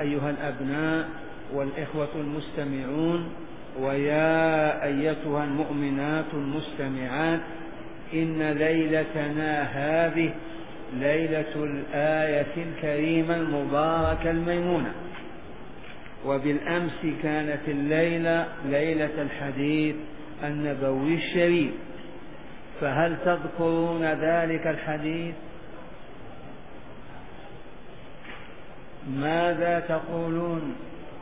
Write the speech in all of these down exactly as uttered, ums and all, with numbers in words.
أيها الأبناء والإخوة المستمعون، ويا أيتها المؤمنات المستمعات، إن ليلتنا هذه ليلة الآية الكريمة المباركة الميمونة، وبالأمس كانت الليلة ليلة الحديث النبوي الشريف. فهل تذكرون ذلك الحديث؟ ماذا تقولون؟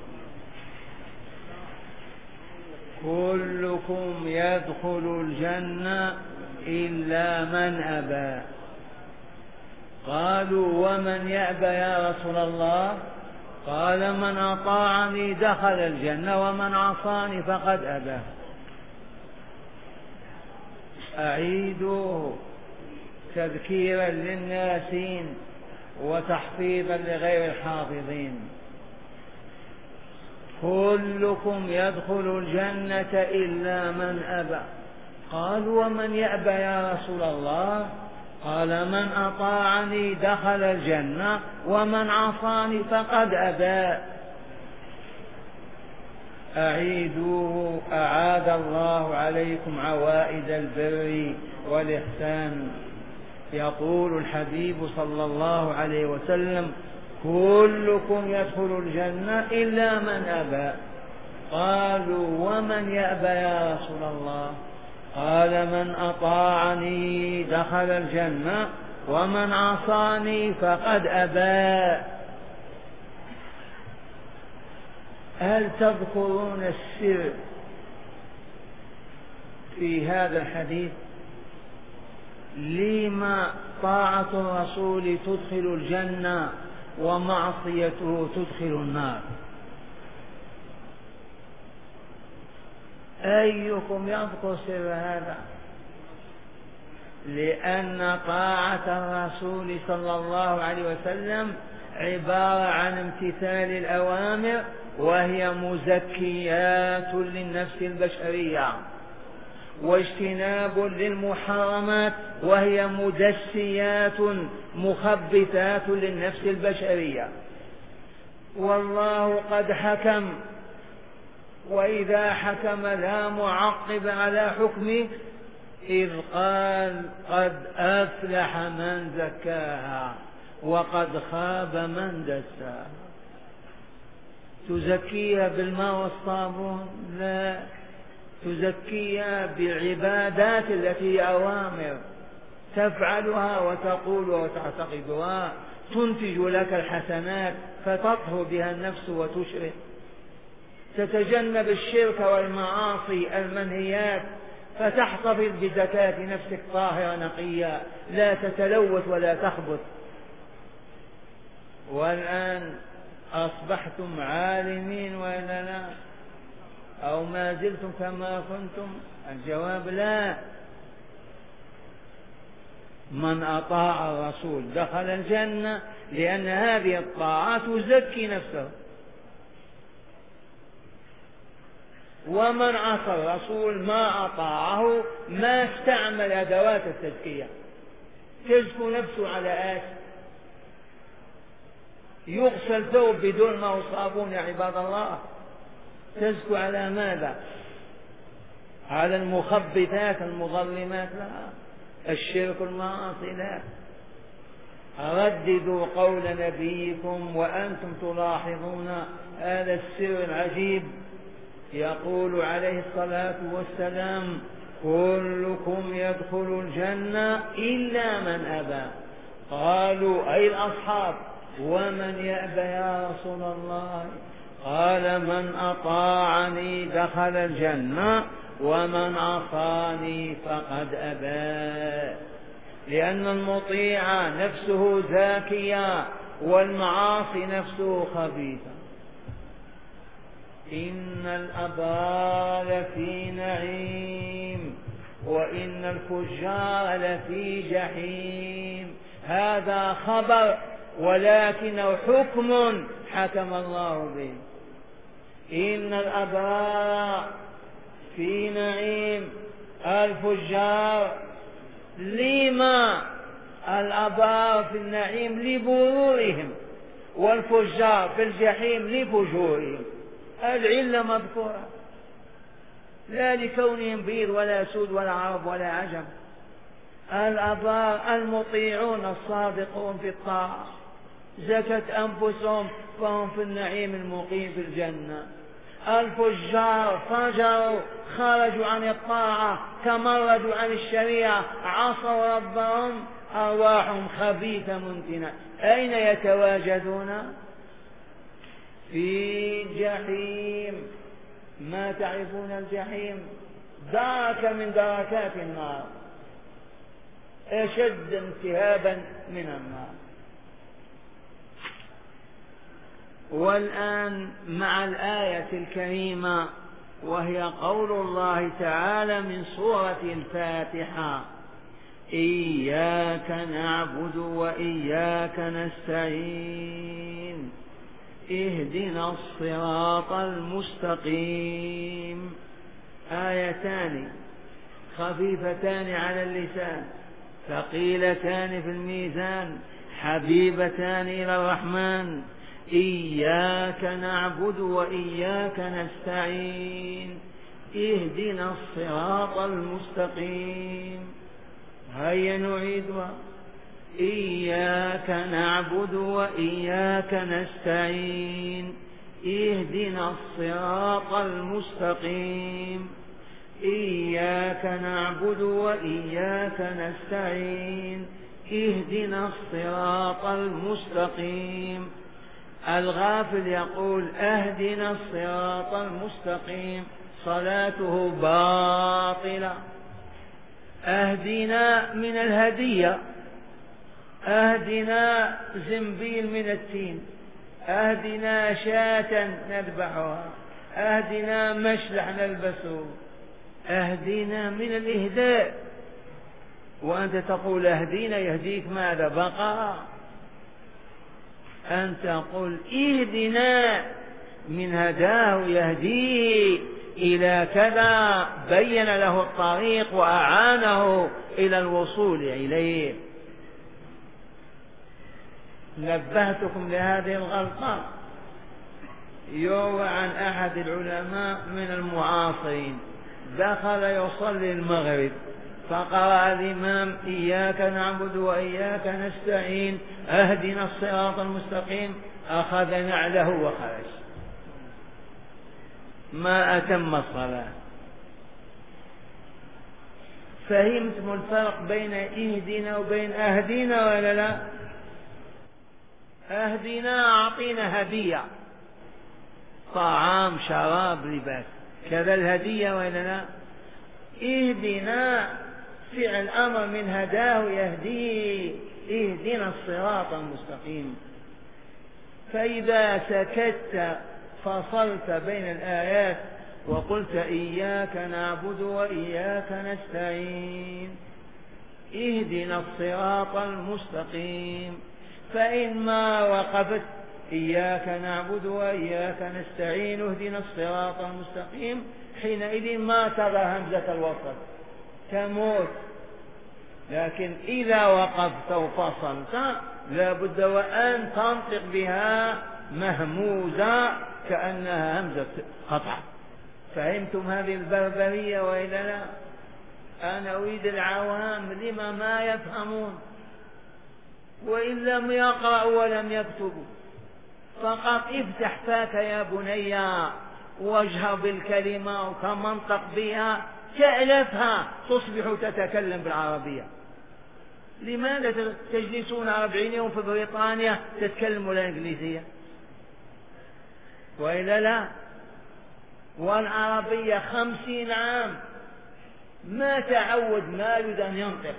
كلكم يدخل الجنة إلا من أبى. قالوا ومن يأبى يا رسول الله؟ قال من أطاعني دخل الجنة ومن عصاني فقد أبى. أعيدوه تذكيرا للناسين وتحفيظا لغير الحافظين. كلكم يدخل الجنة إلا من أبى. قالوا ومن يأبى يا رسول الله؟ قال من أطاعني دخل الجنة ومن عصاني فقد أبى. أعيدوه أعاد الله عليكم عوائد البر والإحسان. يقول الحبيب صلى الله عليه وسلم كلكم يدخل الجنة إلا من أبى. قالوا ومن يأبى يا رسول الله؟ قال من أطاعني دخل الجنة ومن عصاني فقد أبى. هل تذكرون السر في هذا الحديث؟ لما طاعة الرسول تدخل الجنة ومعصيته تدخل النار؟ أيكم يذكر سر هذا؟ لأن طاعة الرسول صلى الله عليه وسلم عبارة عن امتثال الأوامر، وهي مزكيات للنفس البشرية، واجتناب للمحرمات، وهي مدسيات مخبثات للنفس البشرية. والله قد حكم، وإذا حكم لا معقب على حكمه، إذ قال قد أفلح من زكاها وقد خاب من دساها. تزكيها بالماء والصابون؟ لا، تزكيها بالعبادات التي هي أوامر تفعلها وتقولها وتعتقدها، تنتج لك الحسنات فتطهر بها النفس وتشرك، تتجنب الشرك والمعاصي المنهيات فتحتفظ بزكاة نفسك طاهرة نقية لا تتلوث ولا تخبث. والآن أصبحتم عالمين وإلا لا؟ أو ما زلتم كما كنتم؟ الجواب لا. من أطاع الرسول دخل الجنة، لأن هذه الطاعة تزكي نفسه. ومن عصى الرسول ما أطاعه ما استعمل أدوات التزكية، تزكو نفسه على آسف. يغسل ثوب بدون ما صابون يا عباد الله، تزكو على ماذا؟ على المخبثات المظلمات؟ لا، الشرك المعاصي لا. رددوا قول نبيكم وأنتم تلاحظون هذا السر العجيب. يقول عليه الصلاة والسلام كلكم يدخل الجنة إلا من أبى. قالوا أي الأصحاب ومن يأبى يا رسول الله؟ قال من أطاعني دخل الجنة ومن عصاني فقد أبى. لأن المطيع نفسه زاكية والمعاصي نفسه خبيثة. إن الأبرار لفي نعيم وإن الفجار لفي جحيم. هذا خبر ولكنه حكم حكم الله به. إن الأبرار في نعيم، الفجار لما؟ الأبرار في النعيم لبرورهم والفجار في الجحيم لفجورهم، العلة مذكورة، لا لكونهم بيض ولا سود ولا عرب ولا عجم. الأبرار المطيعون الصادقون في الطاعة زكت أنفسهم فهم في النعيم المقيم في الجنة. الفجار فجروا خرجوا عن الطاعة تمردوا عن الشريعة عصوا ربهم أرواحهم خبيثة منتنة. أين يتواجدون؟ في جحيم. ما تعرفون الجحيم؟ درك من دركات النار، أشد التهابا من النار. والآن مع الآية الكريمة وهي قول الله تعالى من سورة الفاتحة: إياك نعبد وإياك نستعين اهدنا الصراط المستقيم. آيتان خفيفتان على اللسان ثقيلتان في الميزان حبيبتان إلى الرحمن. إياك نعبد وإياك نستعين اهدنا الصراط المستقيم. هيا نعيدها: إياك نعبد وإياك نستعين اهدنا الصراط المستقيم. إياك نعبد وإياك نستعين اهدنا الصراط المستقيم. الغافل يقول: أهدنا الصراط المستقيم، صلاته باطلة. أهدنا من الهدية، أهدنا زنبيل من التين، أهدنا شاة نذبحها، أهدنا مشلح نلبسه، أهدنا من الإهداء. وأنت تقول أهدينا، يهديك ماذا؟ بقرة؟ أنت قل اهدنا من هداه يهديه إلى كذا، بين له الطريق وأعانه إلى الوصول إليه. نبهتكم لهذه الغلطة. يروى عن أحد العلماء من المعاصرين دخل يصلي المغرب فقرأ الإمام: إياك نعبد وإياك نستعين اهدنا الصراط المستقيم، أخذ نعله وخرج، ما أتم الصلاة. فهمتم الفرق بين اهدنا وبين أهدنا ولا لا؟ أهدنا أعطينا هدية، طعام شراب لباس، كذا الهدية ولا لا؟ اهدنا فعل أمر من هداه يهديه، اهدنا الصراط المستقيم. فإذا سكت فصلت بين الآيات وقلت: إياك نعبد وإياك نستعين اهدنا الصراط المستقيم. فإنما وقفت إياك نعبد وإياك نستعين اهدنا الصراط المستقيم، حينئذ ما ترى همزة الوصل، تموت. لكن إذا وقفت وفصلت لا بد وأن تنطق بها مهموزة كأنها همزة قطع. فهمتم هذه البربرية وإلا لا؟ أنا أريد العوام لما ما يفهمون، وإن لم يقرأوا ولم يكتبوا. فقط افتح فاك يا بني واجهر بالكلمة وتمنطق بها تألفها، تصبح تتكلم بالعربية. لماذا تجلسون أربعين يوم في بريطانيا تتكلموا الإنجليزية وإلا لا؟ والعربية خمسين عام ما تعود، ما يريد أن ينطق.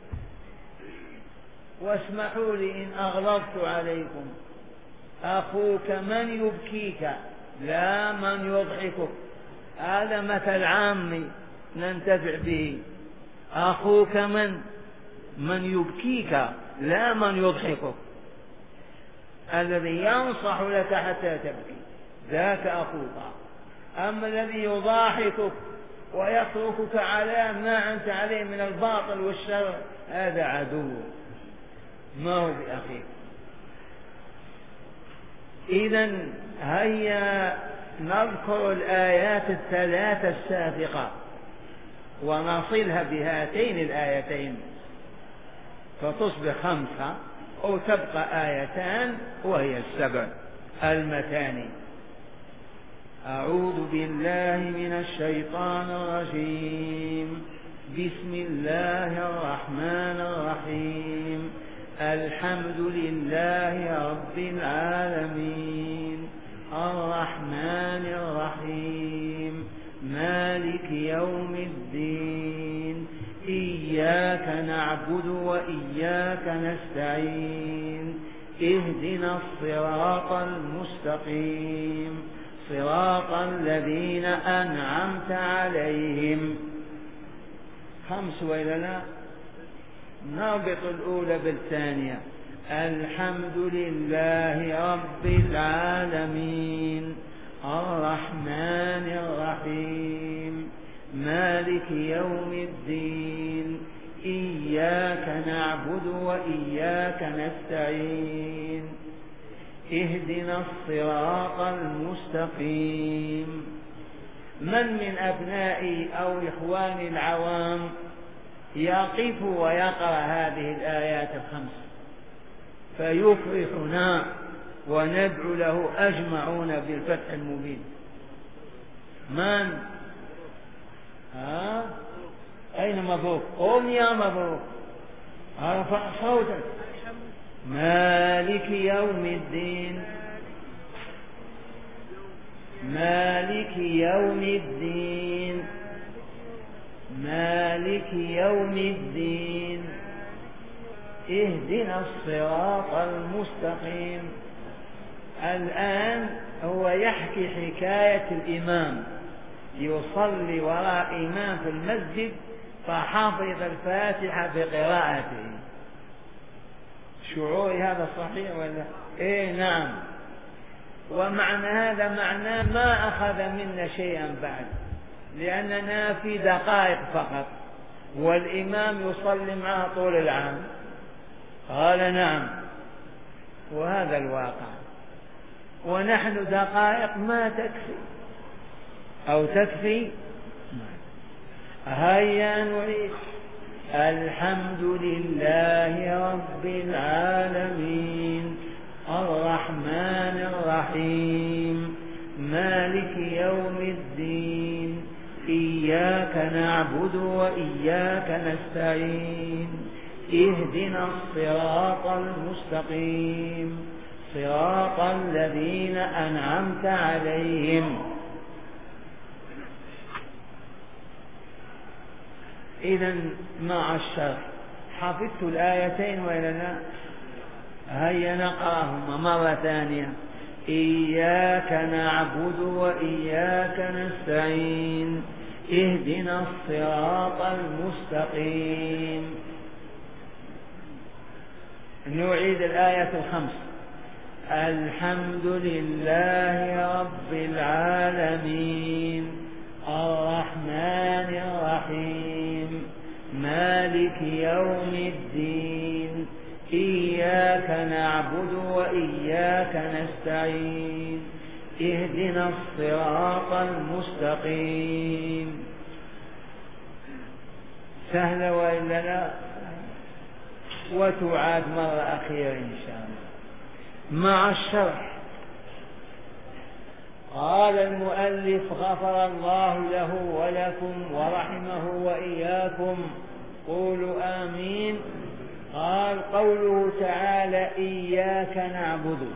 واسمحوا لي إن أغلظت عليكم، أخوك من يبكيك لا من يضحكك. هذا مثل عامي ننتفع به. أخوك من من يبكيك لا من يضحكك. الذي ينصح لك حتى تبكي ذاك أخوك، أما الذي يضاحكك ويتركك على ما أنت عليه من الباطل والشر هذا عدو، ما هو بأخيك. إذن هيا نذكر الآيات الثلاث السابقة ونصلها بهاتين الآيتين فتصبح خمسة أو تبقى آيتان وهي السبع المثاني. أعوذ بالله من الشيطان الرجيم. بسم الله الرحمن الرحيم. الحمد لله رب العالمين الرحمن الرحيم مالك يوم الدين إياك نعبد وإياك نستعين اهدنا الصراط المستقيم صراط الذين أنعمت عليهم. خمس وإلا لا؟ نربط الأولى بالثانية. الحمد لله رب العالمين الرحمن الرحيم مالك يوم الدين إياك نعبد وإياك نستعين اهدنا الصراط المستقيم. من من أبنائي أو إخواني العوام يقف ويقرأ هذه الآيات الخمس فيفرحنا وندعو له أجمعون بالفتح المبين؟ من؟ ها؟ أين مبروك؟ قم يا مبروك، ارفع صوتك. مالك يوم الدين مالك يوم الدين مالك يوم الدين اهدنا الصراط المستقيم. الآن هو يحكي حكاية الإمام يصلي وراء إمام في المسجد فحافظ الفاتحة بقراءته. شعوري هذا صحيح ولا؟ إيه نعم. ومعنى هذا معناه ما أخذ منا شيئا بعد، لأننا في دقائق فقط والإمام يصلي معه طول العام. قال نعم، وهذا الواقع. ونحن دقائق ما تكفي أو تكفي. هيا نعيد. الحمد لله رب العالمين الرحمن الرحيم مالك يوم الدين إياك نعبد وإياك نستعين اهدنا الصراط المستقيم صراط الذين أنعمت عليهم. إذن مع الشرح حفظت الآيتين وإلا لا؟ هيا نقرأهما مرة ثانية. إياك نعبد وإياك نستعين اهدنا الصراط المستقيم. نعيد الآية الخمس. الحمد لله رب العالمين الرحمن الرحيم مالك يوم الدين إياك نعبد وإياك نستعين اهدنا الصراط المستقيم. سهل وإلا لا؟ وتعاد مرة أخيرة إن شاء الله مع الشرح. قال المؤلف غفر الله له ولكم ورحمه وإياكم قولوا آمين. قال قوله تعالى إياك نعبد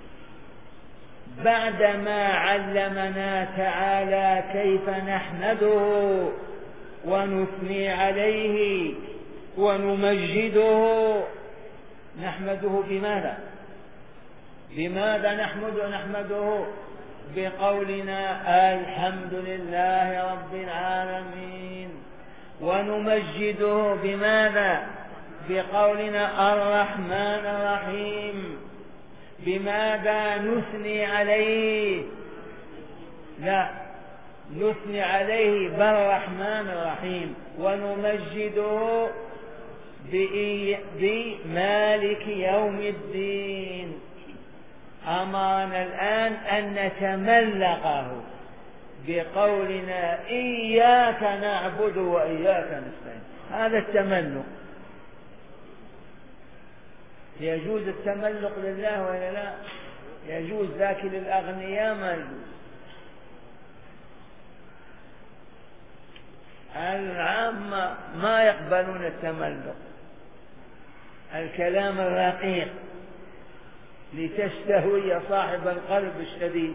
بعدما علمنا تعالى كيف نحمده ونثني عليه ونمجده. نحمده بماذا؟ بماذا نحمده؟ نحمده بقولنا الحمد لله رب العالمين. ونمجده بماذا؟ بقولنا الرحمن الرحيم. بماذا نثني عليه؟ لا نثني عليه بالرحمن الرحيم. ونمجده بمالك يوم الدين أمرنا الآن أن نتملقه بقولنا إياك نعبد وإياك نستعين. هذا التملق. يجوز التملق لله ولا لا؟ يجوز، لكن للأغنياء ما يجوز. العامة ما يقبلون التملق، الكلام الرقيق لتستهوي صاحب القلب الشديد.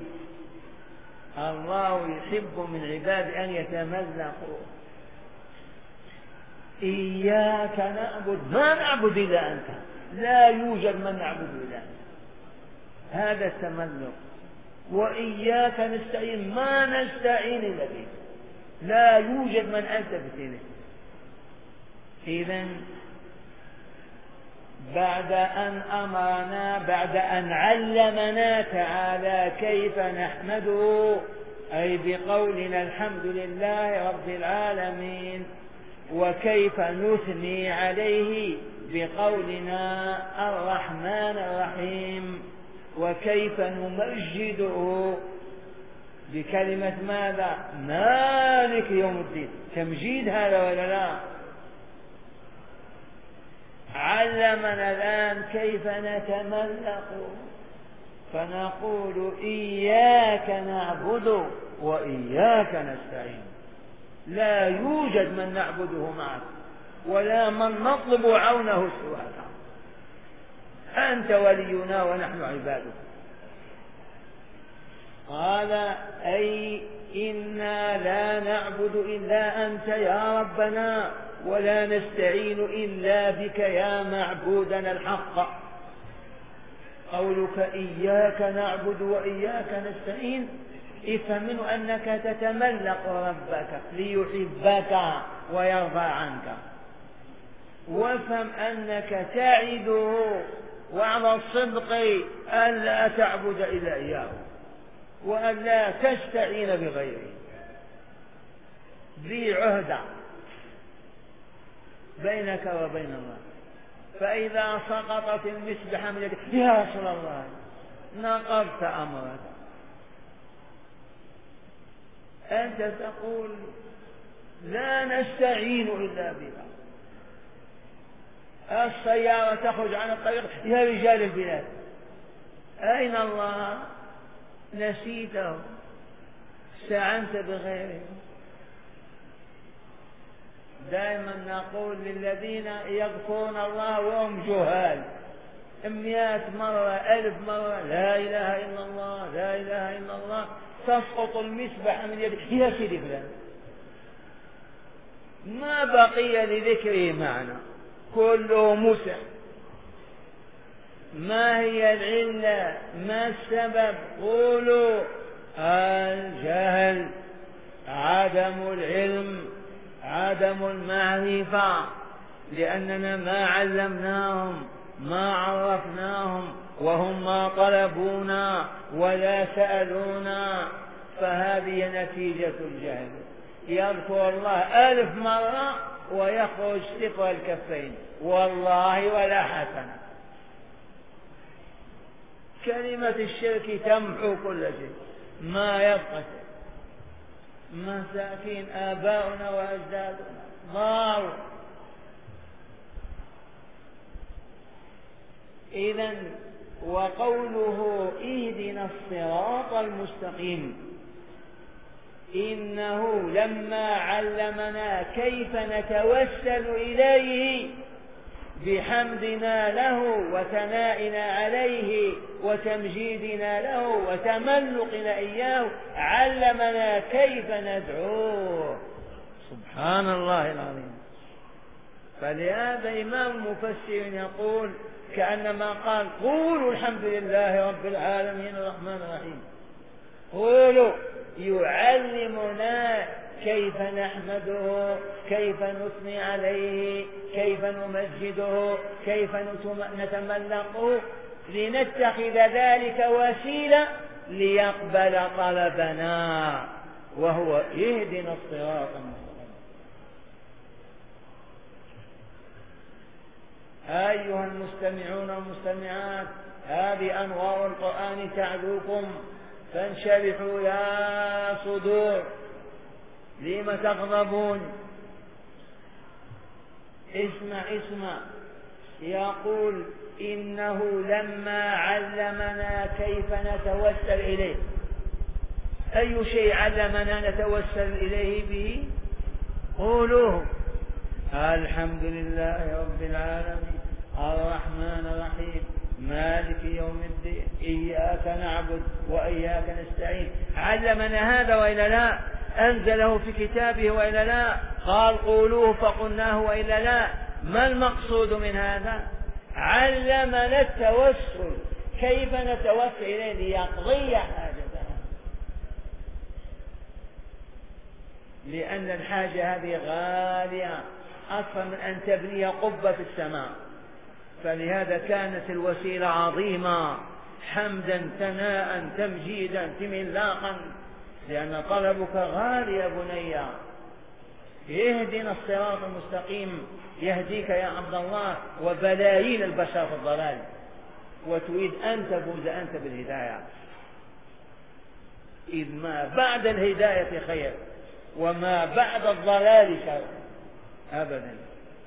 الله يحب من عباده أن يتملقوا. إياك نعبد، ما نعبد إلا أنت، لا يوجد من نعبد إلا أنت، هذا التملق. وإياك نستعين، ما نستعين إلا بك، لا يوجد من أنت بسنه. إذن بعد أن أمرنا، بعد أن علمنا تعالى كيف نحمده، أي بقولنا الحمد لله رب العالمين، وكيف نثني عليه بقولنا الرحمن الرحيم، وكيف نمجده بكلمة ماذا؟ مالك يوم الدين. تمجيد هذا ولا لا؟ علمنا الآن كيف نتملق، فنقول إياك نعبد وإياك نستعين. لا يوجد من نعبده معك ولا من نطلب عونه سواك، أنت ولينا ونحن عبادك. قال أي إنا لا نعبد إلا أنت يا ربنا، ولا نستعين إلا بك يا معبودنا الحق. قولك إياك نعبد وإياك نستعين افهم منه أنك تتملق ربك ليحبك ويرضى عنك، وافهم أنك تعده وعلى الصدق ألا تعبد إلا إياه وألا تستعين بغيره. ذي عهدة بينك وبين الله. فإذا سقطت المسبحة من يدك يا رسول الله نقضت أمرك، أنت تقول لا نستعين إلا بك. السيارة تخرج عن الطريق يا رجال البلاد، أين الله؟ نسيته، استعنت بغيره. دائما نقول للذين يذكرون الله وهم جهال مئة مرة ألف مرة لا إله إلا الله لا إله إلا الله، تسقط المسبح من يدك يا سيدي فلان، ما بقي لذكره معنى، كله مسح. ما هي العلة؟ ما السبب؟ قولوا الجهل، عدم العلم، عدم المعرفة، لأننا ما علمناهم ما عرفناهم وهم ما طلبونا ولا سألونا، فهذه نتيجة الجهل. يذكر الله ألف مرة ويخرج صفر الكفين والله ولا حسنة. كلمة الشرك تمحو كل شيء، ما يبقى شيء. مساكين آباؤنا وأجدادنا ضاروا. إذن وقوله اهدنا الصراط المستقيم، إنه لما علمنا كيف نتوسل إليه بحمدنا له وثنائنا عليه وتمجيدنا له وتملقنا إياه، علمنا كيف ندعوه. سبحان الله العظيم. فلهذا إمام المفسرين يقول كأنما قال قولوا الحمد لله رب العالمين الرحمن الرحيم. قولوا يعلمنا كيف نحمده، كيف نثني عليه، كيف نمجده، كيف نتملقه، لنتخذ ذلك وسيلة ليقبل طلبنا، وهو اهدنا الصراط المستقيم. أيها المستمعون والمستمعات، هذه أنوار القرآن تعلوكم فانشرحوا يا صدور، لم تغضبون؟ اسمع اسمع، يقول إنه لما علمنا كيف نتوسل إليه. أي شيء علمنا نتوسل إليه به؟ قولوه. الحمد لله رب العالمين الرحمن الرحيم مالك يوم الدين إياك نعبد وإياك نستعين. علمنا هذا وإلا لا؟ أنزله في كتابه وإلا لا؟ قال قولوه فقلناه وإلا لا؟ ما المقصود من هذا؟ علمنا التوسل، كيف نتوسل إليه ليقضي حاجتنا، لأن الحاجة هذه غالية أكثر من أن تبني قبة في السماء. فلهذا كانت الوسيلة عظيمة، حمدا ثناء تمجيدا تملاقا، لأن طلبك غالي يا بني. اهدنا الصراط المستقيم، يهديك يا عبد الله وبلايين البشر في الضلال، وتريد أن تفوز أنت بالهداية، إذ ما بعد الهداية خير وما بعد الضلال شر أبدا.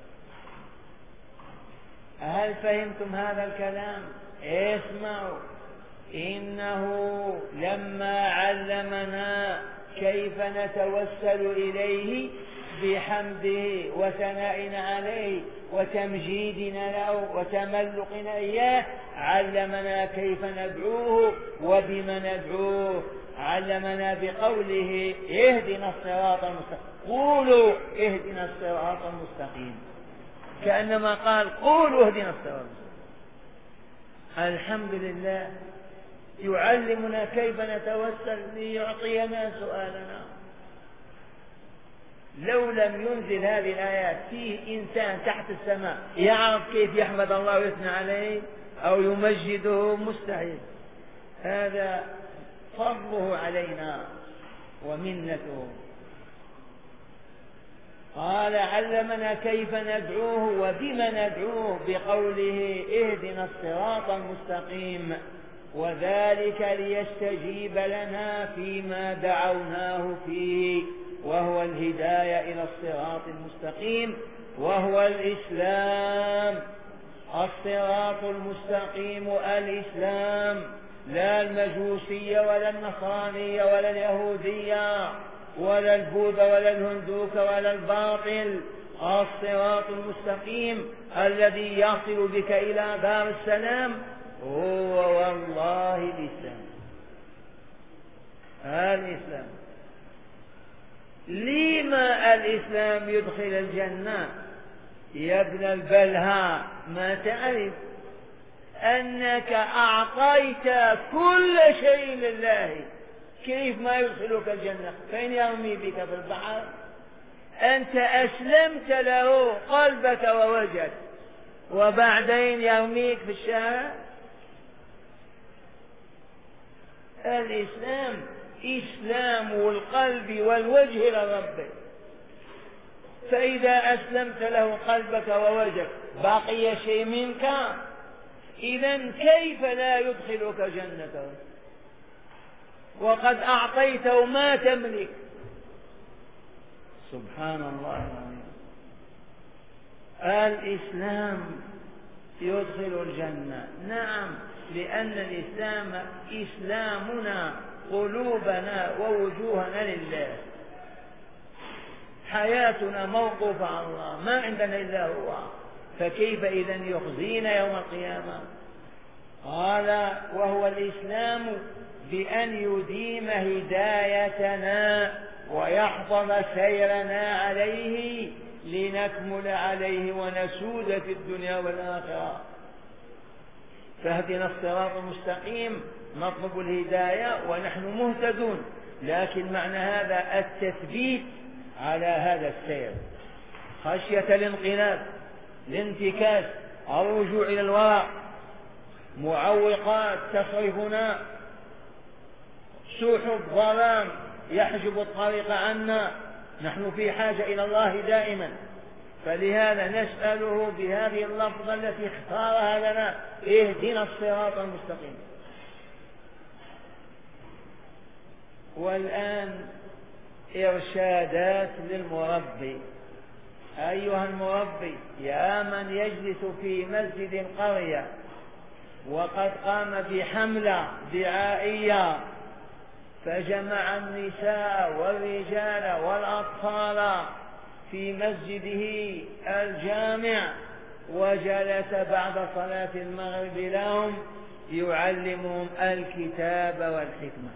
هل فهمتم هذا الكلام؟ اسمعوا، إنه لما علمنا كيف نتوسل إليه بحمده وثنائنا عليه وتمجيدنا له وتملقنا إياه، علمنا كيف ندعوه وبما ندعوه. علمنا بقوله اهدنا الصراط المستقيم، قولوا اهدنا الصراط المستقيم، كأنما قال قولوا اهدنا الصراط المستقيم. الحمد لله يعلمنا كيف نتوسل ليعطينا سؤالنا. لو لم ينزل هذه الآيات فيه إنسان تحت السماء يعرف كيف يحمد الله ويثنى عليه أو يمجده، مستحيل. هذا فضله علينا ومنته. قال علمنا كيف ندعوه وبما ندعوه بقوله اهدنا الصراط المستقيم، وذلك ليستجيب لنا فيما دعوناه فيه، وهو الهداية إلى الصراط المستقيم، وهو الإسلام. الصراط المستقيم الإسلام، لا المجوسية ولا النصرانية ولا اليهودية ولا البوذا ولا الهندوك ولا الباطل. الصراط المستقيم الذي يصل بك إلى دار السلام هو والله الإسلام. الإسلام. لما الإسلام يدخل الجنة؟ يا ابن البلهاء، ما تعرف أنك أعطيت كل شيء لله، كيف ما يدخلك الجنة؟ فإن يرمي بك في البحر أنت أسلمت له قلبك ووجهك، وبعدين يرميك في الشارع. الإسلام إسلام القلب والوجه لربك، فإذا أسلمت له قلبك ووجهك بقي شيء منك، إذن كيف لا يدخلك جنته وقد أعطيته ما تملك؟ سبحان الله العظيم. الإسلام يدخل الجنة، نعم، لأن الإسلام إسلامنا، قلوبنا ووجوهنا لله، حياتنا موقوفة على الله، ما عندنا إلا هو، فكيف إذن يخزينا يوم القيامة؟ قال وهو الإسلام بأن يديم هدايتنا ويحفظ سيرنا عليه لنكمل عليه ونسود في الدنيا والآخرة. فاهدنا الصراط المستقيم، نطلب الهداية ونحن مهتدون، لكن معنى هذا التثبيت على هذا السير، خشية الانقلاب، الانتكاس، الرجوع إلى الوراء، معوقات تصرفنا، سحب ظلام يحجب الطريق عنا. نحن في حاجة إلى الله دائما، فلهذا نسأله بهذه اللفظة التي اختارها لنا: اهدنا الصراط المستقيم. والآن إرشادات للمربي. أيها المربي، يا من يجلس في مسجد القرية وقد قام بحملة دعائية فجمع النساء والرجال والأطفال في مسجده الجامع وجلس بعد صلاة المغرب لهم يعلمهم الكتاب والحكمة.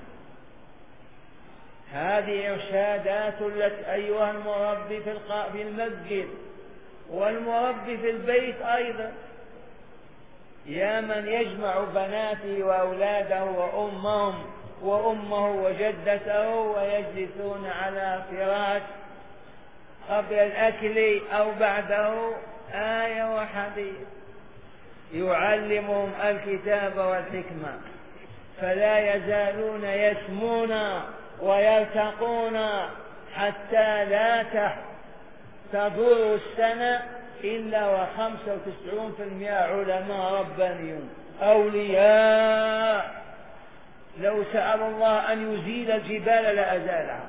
هذه إرشادات لك أيها المربي في المسجد والمربي في البيت أيضا. يا من يجمع بناته وأولاده وأمهم وأمه وجدته ويجلسون على فراش قبل الأكل أو بعده آية وحديث يعلمهم الكتاب والحكمة، فلا يزالون يسمون ويرتقون حتى لا تدور السنة إلا وخمسة وتسعون في المئة علماء ربانيون أولياء لو سأل الله أن يزيل الجبال لأزالها.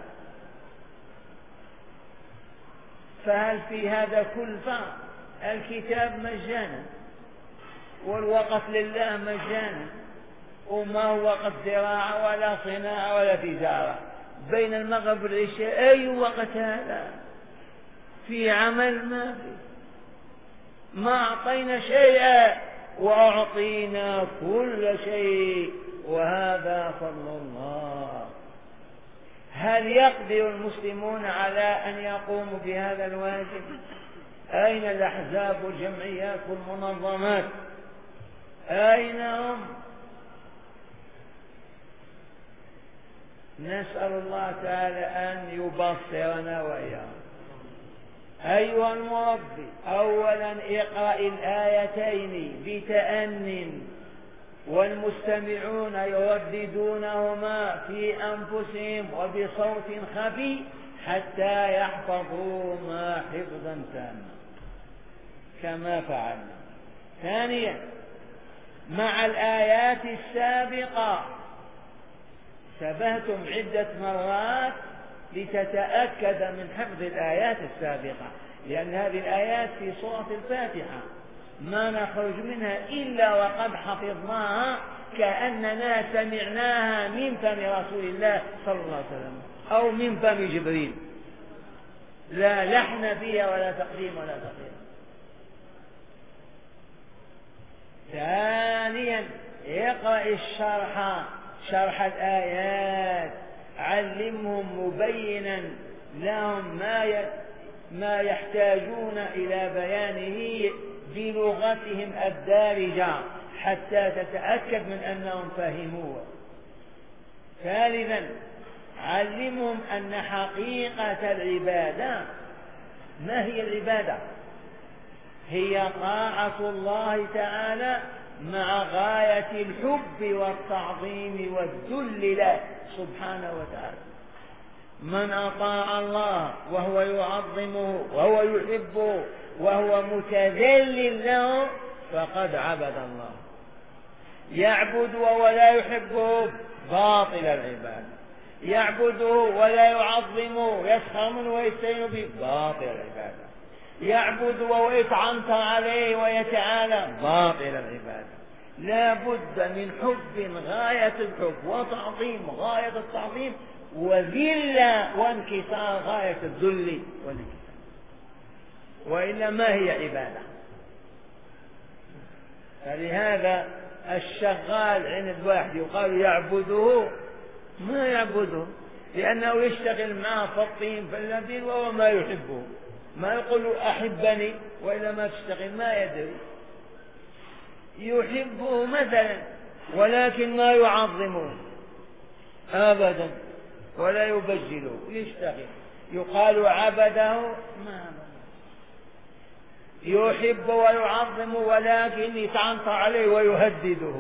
فهل في هذا كلفة؟ الكتاب مجانا والوقف لله مجانا، وما هو وقت زراعة ولا صناعة ولا تجارة. بين المغرب والعشاء أي وقت هذا؟ في عمل ما في، ما أعطينا شيئا وأعطينا كل شيء، وهذا فضل الله. هل يقدر المسلمون على أن يقوموا بهذا الواجب؟ أين الأحزاب والجمعيات والمنظمات؟ أين هم؟ نسأل الله تعالى أن يبصرنا وإياهم. أيها المربي، أولا اقرأ الآيتين بتأن والمستمعون يرددونهما في أنفسهم وبصوت خفي حتى يحفظوا ما حفظا تاما كما فعلنا. ثانيا، مع الآيات السابقة شبهتم عدة مرات لتتأكد من حفظ الآيات السابقة، لأن هذه الآيات في سورة الفاتحة ما نخرج منها إلا وقد حفظناها كأننا سمعناها من فم رسول الله صلى الله عليه وسلم أو من فم جبريل، لا لحن فيها ولا تقديم ولا تقديم. ثانيا، اقرأ الشرح، شرح الآيات، علمهم مبينا لهم ما ما يحتاجون إلى بيانه بلغتهم الدارجة حتى تتأكد من أنهم فهموه. ثالثا، علمهم أن حقيقة العبادة ما هي العبادة؟ هي طاعة الله تعالى مع غاية الحب والتعظيم والذل له سبحانه وتعالى. من أطاع الله وهو يعظمه وهو يحبه وهو متذلل له فقد عبد الله. يعبد وهو لا يحبه باطل العبادة، يعبده ولا يعظمه يسخر منه ويستهين به باطل العبادة، يعبد وهو يتعنطر عليه ويتعالى باطل العبادة. لا بد من حب غاية الحب وتعظيم غاية التعظيم وذلة وانكسار غاية الذل والانكسار، وإلا ما هي عبادة؟ فلهذا الشغال عند الواحد يقال يعبده، ما يعبده لأنه يشتغل معه في الطين في اللبن وهو ما يحبه، ما يقول أحبني وإلا ما تشتغل ما يدري. يحبه مثلا ولكن ما يعظمه أبدا ولا يبجله، يشتغل يقال عبده ما يحب ويعظم ولكن يتعنطر عليه ويهدده،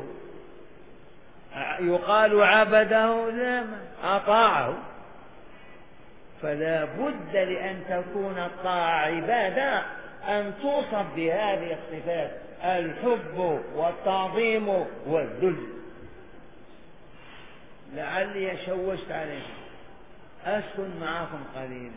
يقال عبده لا أطاعه. فلا بد لأن تكون الطاعة عبادة أن توصف بهذه الصفات: الحب والتعظيم والذل. لعلي شوشت عليكم، أسكن معكم قليلا.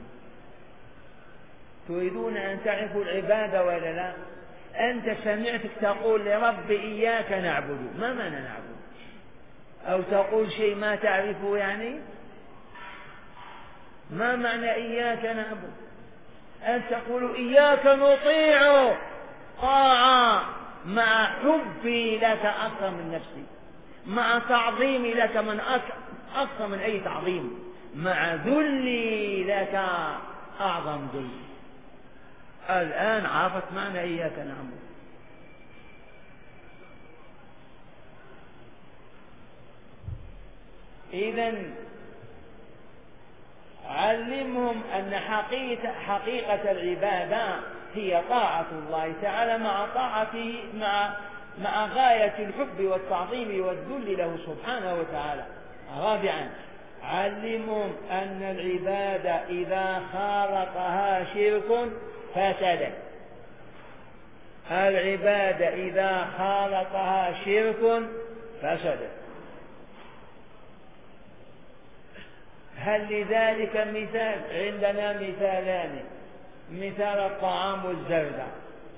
تريدون أن تعرفوا العبادة ولا لا؟ أنت سمعتك تقول لرب إياك نعبد، ما معنى نعبد؟ أو تقول شيء ما تعرفه يعني؟ ما معنى إياك نعبد؟ أن تقول إياك نطيع طاعة مع حبي لك أكثر من نفسي، مع تعظيمي لك من أكثر من أي تعظيم، مع ذلي لك أعظم ذل. الآن عرفت معنى إياك نعبد. إذن علمهم أن حقيقة, حقيقة العبادة هي طاعة الله تعالى مع طاعته مع مع غاية الحب والتعظيم والذل له سبحانه وتعالى. رابعا علمهم أن العبادة إذا خالطها شرك فسدت. العبادة إذا خالطها شرك فسدت. هل لذلك مثال؟ عندنا مثالان: مثال الطعام والزردة،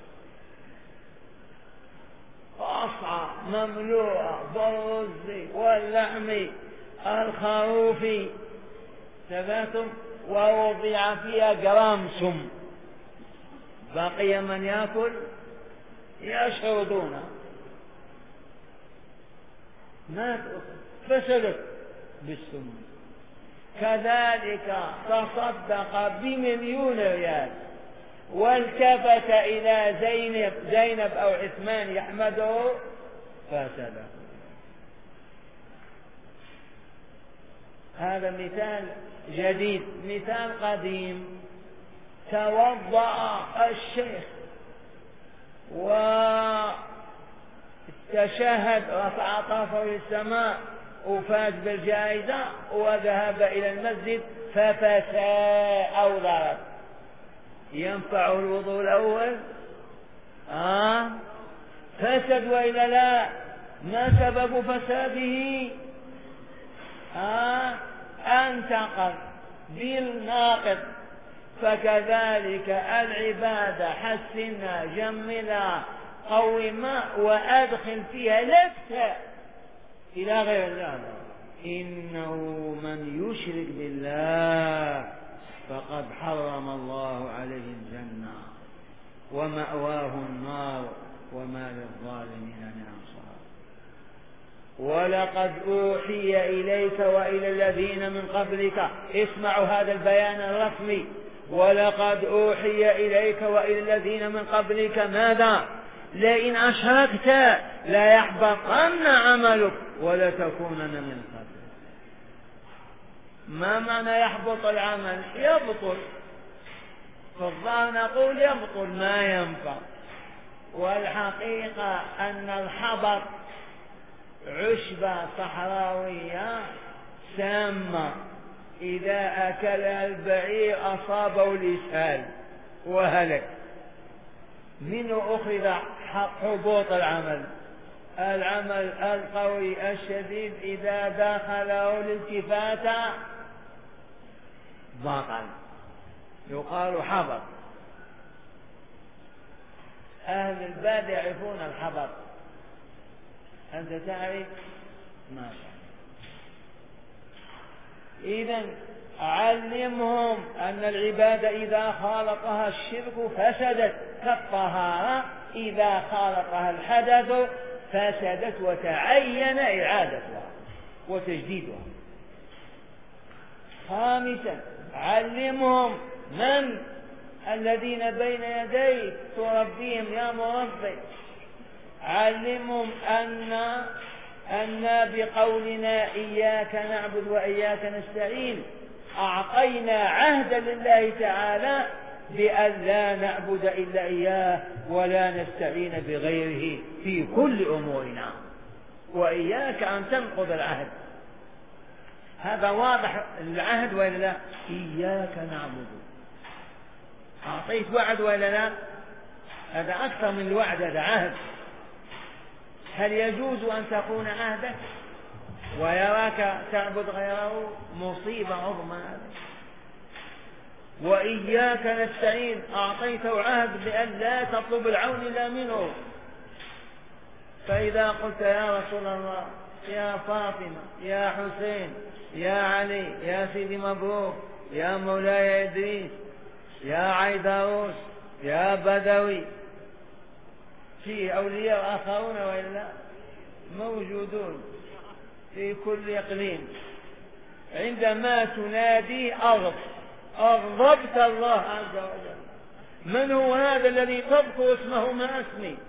قصعة مملوءة بالرز واللحم الخروف ثباتم، ووضع فيها جرام سم، بقي من يأكل يشردون، ما فسدت بالسم. كذلك تصدق بمليون ريال والتفت إلى زينب زينب أو عثمان يحمده فسد. هذا مثال جديد. مثال قديم: توضأ الشيخ وتشهد رفع طرفه للسماء وفاز بالجائزة وذهب إلى المسجد ففسى أو ضرب، ينفع الوضوء الأول؟ آه فسد وإلا لا؟ ما سبب فساده؟ آه انتقض بالناقض. فكذلك العبادة حسنها جملها قومها وأدخل فيها لفت إلى غير الله. إنه من يشرك بالله فقد حرم الله عليه الجنة ومأواه النار وما للظالمين من أنصار. ولقد أوحي إليك وإلى الذين من قبلك، اسمعوا هذا البيان الرسمي: ولقد أوحي إليك وإلى الذين من قبلك ماذا؟ لئن أشركت لا يحبطن عملك ولتكونن من الخاسرين. ما معنى يحبط العمل؟ يبطل. فالظاهر نقول يبطل ما ينفع، والحقيقة أن الحبط عشبة صحراوية سامة، إذا أكلها البعير أصابه الإسهال وهلك. منه أخذ حبوط العمل؟ العمل القوي الشديد إذا دخله الالتفات بطل، يقال حبط. أهل الباب يعرفون الحبط، أنت تعرف؟ ما تعرف. إذن علمهم أن العبادة إذا خالطها الشرك فسدت، كالطهارة إذا خالطها الحدث فسدت وتعين إعادتها وتجديدها. خامسا علمهم من الذين بين يديك تربيهم يا مربي، علمهم أن أن بقولنا إياك نعبد وإياك نستعين أعطينا عهدا لله تعالى بأن لا نعبد إلا إياه ولا نستعين بغيره في كل أمورنا، وإياك أن تنقض العهد. هذا واضح العهد ولا لا؟ إياك نعبد، أعطيت وعد ولا لا؟ هذا أكثر من الوعد، هذا عهد. هل يجوز أن تكون عهدك ويراك تعبد غيره؟ مصيبة عظمى. وإياك نستعين، أعطيته عهد بأن لا تطلب العون إلا منه. فإذا قلت يا رسول الله، يا فاطمة، يا حسين، يا علي، يا سيدي مبروك، يا مولاي إدريس، يا عيدروس، يا بدوي، فيه أولياء آخرون وإلا موجودون في كل إقليم. عندما تنادي أغضب أغضبت الله عز وجل. من هو هذا الذي تذكر اسمه مع اسمي؟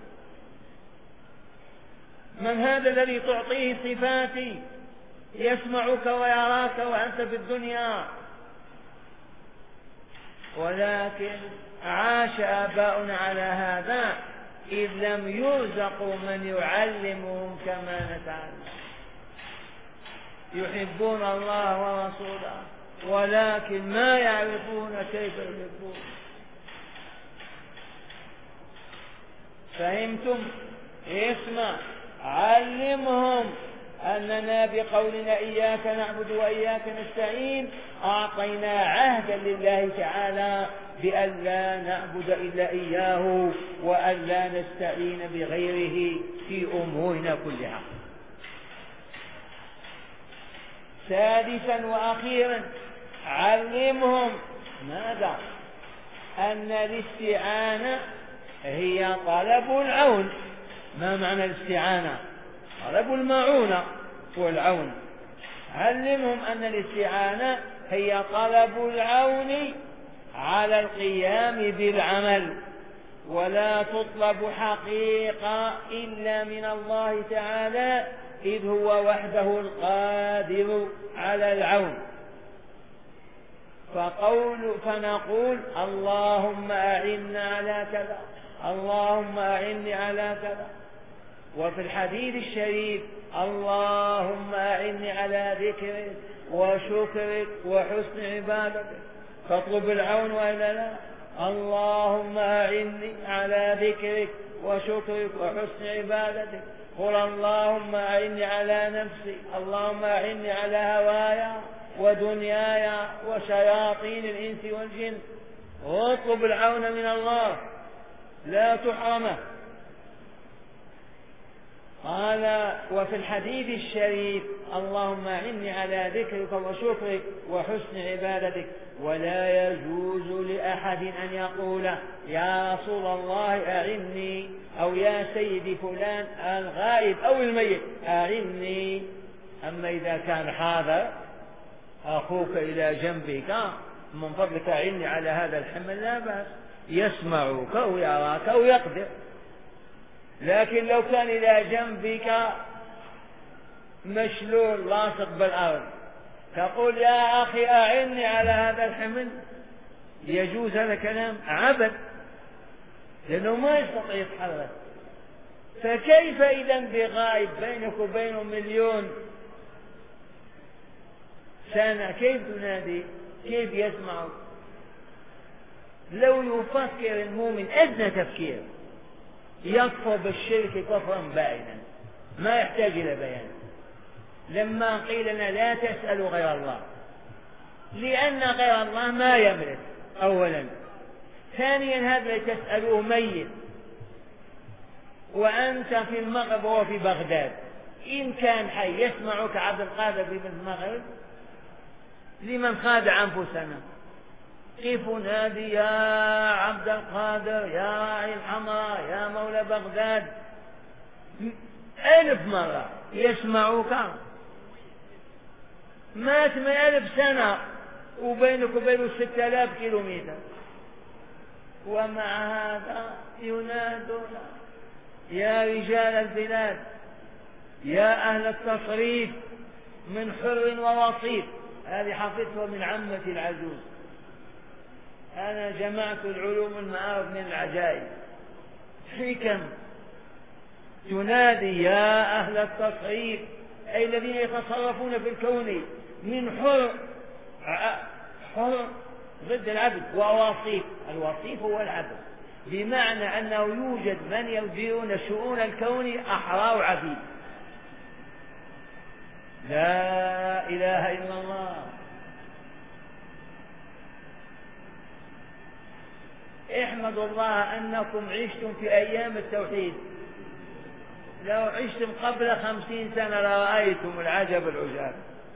من هذا الذي تعطيه صفاتي يسمعك ويراك وأنت في الدنيا؟ ولكن عاش آباؤنا على هذا إذ لم يرزقوا من يعلمهم كما نتعلم. يحبون الله ورسوله ولكن ما يعرفون كيف يحبون. فهمتم؟ اسمع، علمهم أننا بقولنا إياك نعبد وإياك نستعين أعطينا عهدا لله تعالى بأن لا نعبد إلا إياه وأن لا نستعين بغيره في أمورنا كلها. سادسا وأخيرا، علمهم ماذا؟ أن الاستعانة هي طلب العون. ما معنى الاستعانة؟ طلب المعونة والعون. علمهم أن الاستعانة هي طلب العون على القيام بالعمل، ولا تطلب حقيقة إلا من الله تعالى إذ هو وحده القادر على العون. فقول فنقول اللهم أعنا على كذا، اللهم أعني على كذا. وفي الحديث الشريف اللهم أعني على ذكرك وشكرك وحسن عبادتك. تطلب العون وإلا لا؟ اللهم أعني على ذكرك وشكرك وحسن عبادتك. قل اللهم أعني على نفسي، اللهم أعني على هوايا ودنياي وشياطين الإنس والجن. واطلب العون من الله لا تحرمه. قال وفي الحديث الشريف اللهم أعني على ذكرك وشكرك وحسن عبادتك. ولا يجوز لأحد أن يقول يا رسول الله أعني، أو يا سيدي فلان الغائب أو الميت أعني. أما إذا كان حاضر أخوك إلى جنبك من فضلك أعني على هذا الحمل لا بأس، يسمعك ويراك ويقدر. لكن لو كان إلى جنبك مشلول لاصق بالأرض تقول يا أخي أعني على هذا الحمل، يجوز هذا الكلام؟ عبث، لأنه ما يستطيع يتحرك. فكيف إذا بغائب بينك وبينه مليون سنة كيف تنادي؟ كيف يسمعك؟ لو يفكر المؤمن أدنى تفكير يكفر بالشرك كفرا باعدا ما يحتاج إلى بيان. لما قيل لنا لا تسألوا غير الله، لأن غير الله ما يملك أولا. ثانيا هذا تسألوه ميت، وأنت في المغرب وهو في بغداد، إن كان حي يسمعك عبد القادر في المغرب. لمن خادع أنفسنا؟ كيف نادي يا عبد القادر يا راعي الحمراء يا مولى بغداد ألف مرة يسمعوك؟ مات من ألف سنة وبينك وبينه ستة آلاف كيلومتر، ومع هذا ينادون يا رجال البلاد يا أهل التصريف من حر ووصيف. هذه حفظتها من عمتي العجوز. أنا جمعت العلوم المعارف من العجائب. حكم تنادي يا أهل التصريف أي الذين يتصرفون في الكون من حر، حر ضد العبد، ووصيف، الوصيف هو العبد. بمعنى أنه يوجد من يديرون شؤون الكون أحرار عبيد. لا إله إلا الله. احمدوا الله أنكم عشتم في أيام التوحيد، لو عشتم قبل خمسين سنة لرأيتم العجب العجاب.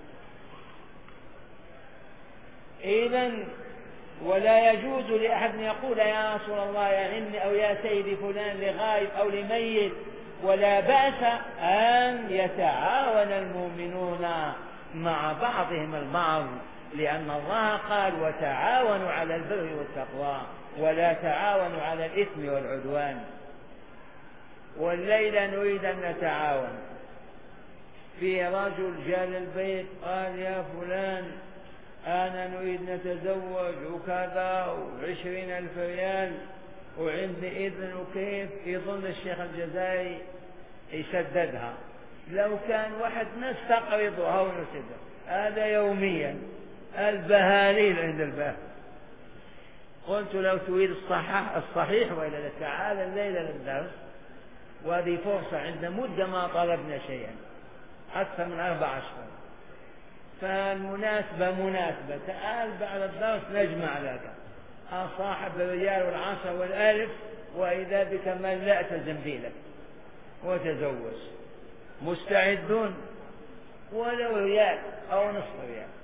إذن ولا يجوز لأحد أن يقول يا رسول الله يا عمي أو يا سيدي فلان لغائب أو لميت، ولا بأس أن يتعاون المؤمنون مع بعضهم البعض، لأن الله قال وتعاونوا على البر والتقوى ولا تعاونوا على الإثم والعدوان. والليلة نريد أن نتعاون. في رجل جاء للبيت قال يا فلان أنا نريد نتزوج وكذا وعشرين ألف ريال وعندي إذن، وكيف يظن الشيخ الجزائري يسددها؟ لو كان واحد نستقرضها ونسدد، هذا يوميا البهاليل عند الباب. قلت لو تريد الصحيح الصحيح وإلا تعال الليلة للدرس، وهذه فرصة عند مدة ما طلبنا شيئا أكثر من أربع أشهر، فالمناسبة مناسبة، تعال بعد الدرس نجمع لك أصاحب الريال والعشر والألف، وإذا بك ملأت زنبيلك وتزوج. مستعدون؟ ولو ريال أو نصف ريال.